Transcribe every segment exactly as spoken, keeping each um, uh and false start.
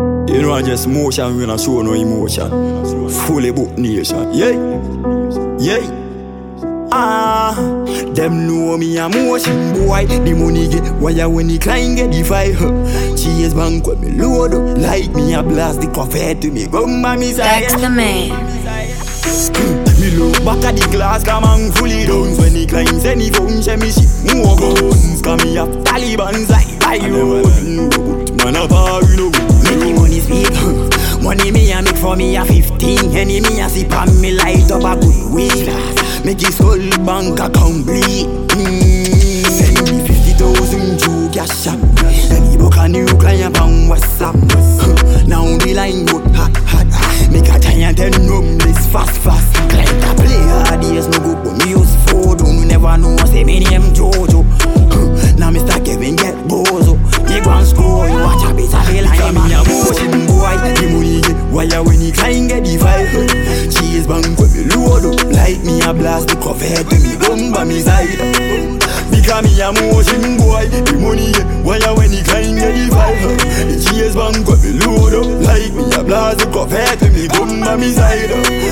You know, I just motion, we not show no emotion. Fully book nation. Yeah, yeah. Ah, them know me a motion boy. The money get wire when the client get the fire. Cheers bank when me load up. Like me a blast the coffee to me. Come by me side. That's the man. Me look back at the glass, come on fully downs. When the client send the phone, she me shit more guns. Come me up Taliban's like I road. Man up all you know. Money money speak. Money me a make for me a fifteen. Any me a sip and me light up a good weed. Make his whole bank account bleed. mm. Send me fifty thousand to cash up. Then he book a new client on WhatsApp. Now the line go hot hot. Make a giant and rum this fast fast. Client a play hard yes no good but me use phone. You never know say me name Jojo. Now Mister Kevin get bozo. Me go and score you watch a bit of a line. Me a motion boy. The money get wire when he client get the vibe. Cheese bank when me load up. Like me a blast the coffee to me come by me side. Because me a motion boy. The money get wire when he client get the vibe. The cheese bank when me load up. Like me a blast the coffee to me come by me side.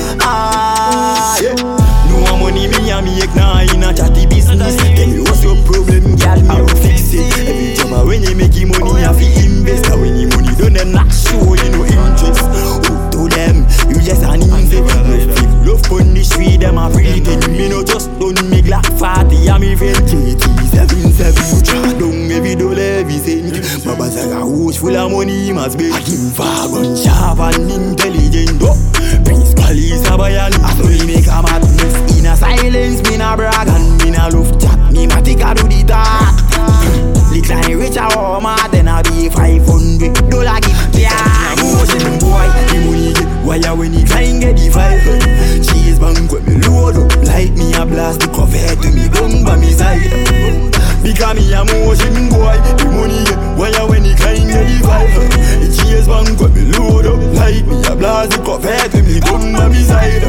Ah yeah. No money me a make now in a chatty business. Tell me what's your problem, girl, me will fix it. Every time I when you make your money, I feel invest. And when your money done, then not show you no interest. Who to them? You just an invest. Love on the street, them a free thing. Me no just done me Glock forty, I'm even J T seven seven. Try down every dollar, every cent. My boss a house full of money, he must be. I give far gun sharp and intelligent. Oh, Prince Police a buy a look. So he make a madness. In a silence, me na brag and me na love chat. Me matic a do the talk. Little and rich a woman, then I be five hundred dollar gift. Yeah, motion boy, the money get wire when he client get the vibe. Cheese bank when me load up. Like me a blast the coffee to me come by me side. Because me a motion boy, the money get wire when he client get the vibe. Cheese bank when me load up. Like me a blast the coffee to me come by me side.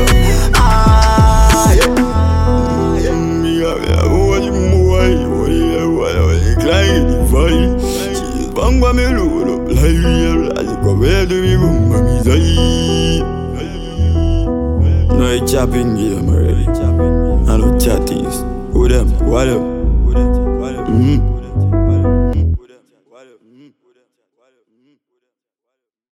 Ah yeah. Me a motion boy, when he client get the vibe. Cheese bank when me load up. Like me a blast the coffee to me come by me side. No it's chopping game already. I know chatties. Who them? What them? Mm-hmm.